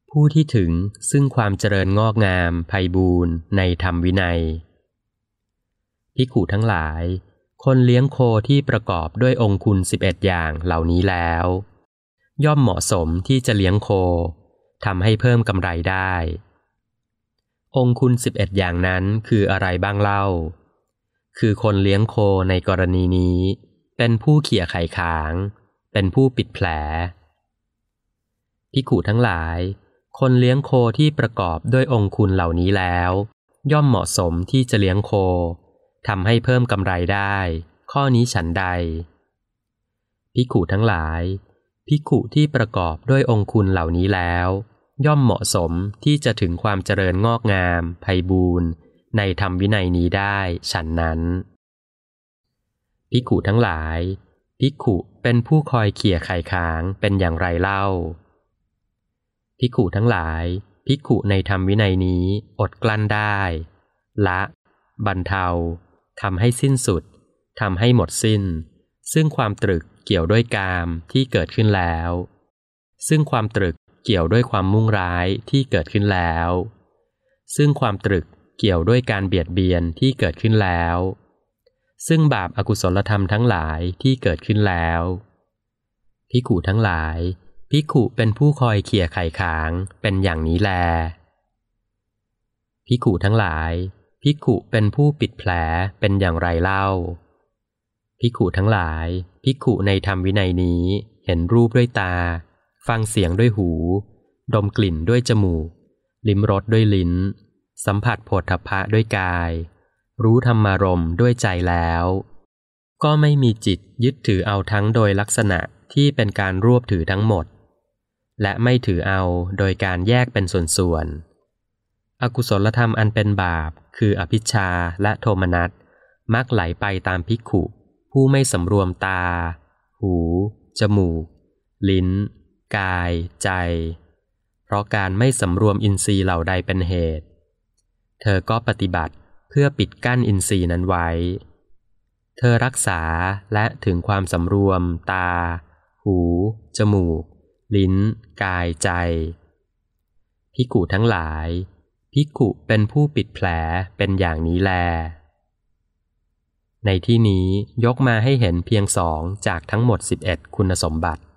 ผู้ที่ถึงซึ่งความเจริญงอกงามไพบูรณ์ในธรรมวินัยภิกขุทั้งหลายคนเลี้ยงโคที่ประกอบด้วยองค์คุณ11อย่างเหล่านี้แล้วย่อมเหมาะสมที่จะเลี้ยงโคทำให้เพิ่มกำไรได้องค์คุณ11อย่างนั้นคืออะไรบ้างเล่าคือคนเลี้ยงโคในกรณีนี้เป็นผู้เขี่ยไข่ขางเป็นผู้ปิดแผลภิกขุทั้งหลายคนเลี้ยงโคที่ประกอบด้วยองค์คุณเหล่านี้แล้วย่อมเหมาะสมที่จะเลี้ยงโคทำให้เพิ่มกำไรได้ข้อนี้ฉันใดภิกขุทั้งหลายภิกขุที่ประกอบด้วยองค์คุณเหล่านี้แล้วย่อมเหมาะสมที่จะถึงความเจริญงอกงามไพบูรณ์ในธรรมวินัยนี้ได้ฉันนั้นภิกขุทั้งหลายภิกขุเป็นผู้คอยเขี่ยไข่ขางเป็นอย่างไรเล่าภิกขุทั้งหลายภิกขุในธรรมวินัยนี้อดกลั้นได้ละบรรเทาทำให้สิ้นสุดทำให้หมดสิ้นซึ่งความตรึกเกี่ยวด้วยกามที่เกิดขึ้นแล้วซึ่งความตรึกเกี่ยวด้วยความมุ่งร้ายที่เกิดขึ้นแล้วซึ่งความตรึกเกี่ยวด้วยการเบียดเบียนที่เกิดขึ้นแล้วซึ่งบาปอกุศลธรรมทั้งหลายที่เกิดขึ้นแล้วภิกขุทั้งหลายภิกขุเป็นผู้คอยเขี่ยไข่ขางเป็นอย่างนี้แลภิกขุทั้งหลายภิกขุเป็นผู้ปิดแผลเป็นอย่างไรเล่าภิกขุทั้งหลายภิกขุในธรรมวินัยนี้เห็นรูปด้วยตาฟังเสียงด้วยหูดมกลิ่นด้วยจมูกลิ้มรสด้วยลิ้นสัมผัสโผฏฐัพพะด้วยกายรู้ธรรมารมณ์ด้วยใจแล้วก็ไม่มีจิตยึดถือเอาทั้งโดยลักษณะที่เป็นการรวบถือทั้งหมดและไม่ถือเอาโดยการแยกเป็นส่วนๆอกุศลธรรมอันเป็นบาปคืออภิชฌาและโทมนัสมักไหลไปตามภิกขุผู้ไม่สำรวมตาหูจมูกลิ้นกายใจเพราะการไม่สำรวมอินทรีย์เหล่าใดเป็นเหตุเธอก็ปฏิบัติเพื่อปิดกั้นอินทรีย์นั้นไว้เธอรักษาและถึงความสำรวมตาหูจมูกลิ้นกายใจภิกขุทั้งหลายภิกขุเป็นผู้ปิดแผลเป็นอย่างนี้แลในที่นี้ยกมาให้เห็นเพียง2จากทั้งหมด11คุณสมบัติ